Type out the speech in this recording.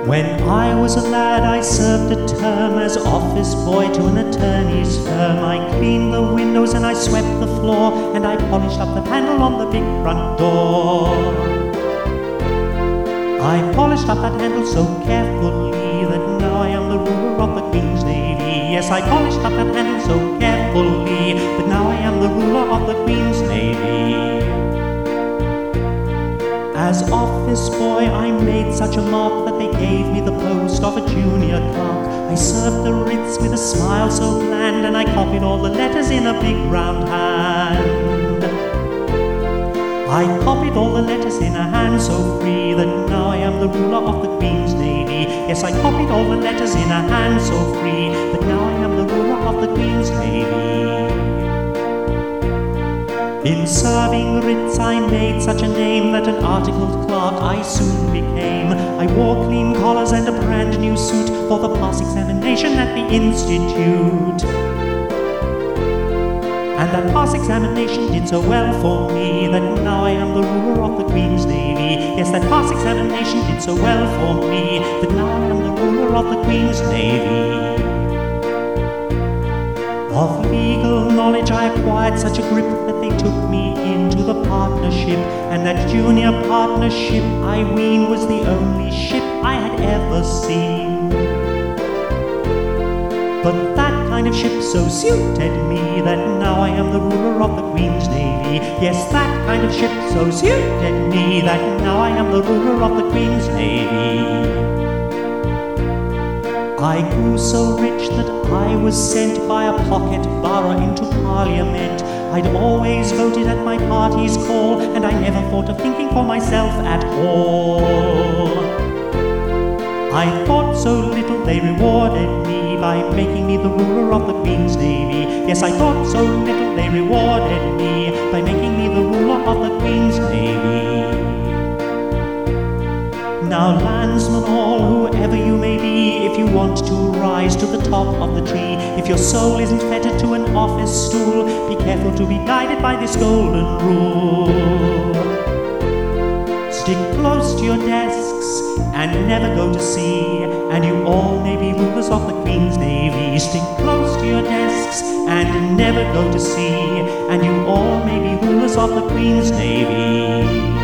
When I was a lad, I served a term as office boy to an attorney's firm. I cleaned the windows and I swept the floor, and I polished up the panel on the big front door. I polished up that handle so carefully that now I am the ruler of the Queen's Navy. Yes, I polished up that handle so carefully that now I am the ruler of the Queen's Navy. As office boy, I made such a mark that they gave me the post of a junior clerk. I served the writs with a smile so bland, and I copied all the letters in a big round hand. I copied all the letters in a hand so free that now I am the ruler of the Queen's Navy. Yes, I copied all the letters in a hand so free that now I am the ruler of the Queen's Navy. In serving writs I made such a name that an articled clerk I soon became. I wore clean collars and a brand new suit for the pass examination at the Institute. And that pass examination did so well for me that now I am the ruler of the Queen's Navy. Yes, that pass examination did so well for me that now I am the ruler of the Queen's Navy. Of legal knowledge I acquired such a grip that they took me into the partnership, and that junior partnership, I ween, was the only ship I had ever seen. But that kind of ship so suited me that now I am the ruler of the Queen's Navy. Yes, that kind of ship so suited me that now I am the ruler of the Queen's Navy. I grew so rich that I was sent by a pocket borough into Parliament. I'd always voted at my party's call, and I never thought of thinking for myself at all. I thought so little they rewarded me by making me the ruler of the Queen's Navy. Yes, I thought so little they rewarded me by making me the ruler of the Queen's Navy. Now landsmen all, whoever you may be, if you want to rise to the top of the tree, if your soul isn't fettered to an office stool, be careful to be guided by this golden rule. Stick close to your desks and never go to sea, and you all may be rulers of the Queen's Navy. Stick close to your desks and never go to sea, and you all may be rulers of the Queen's Navy.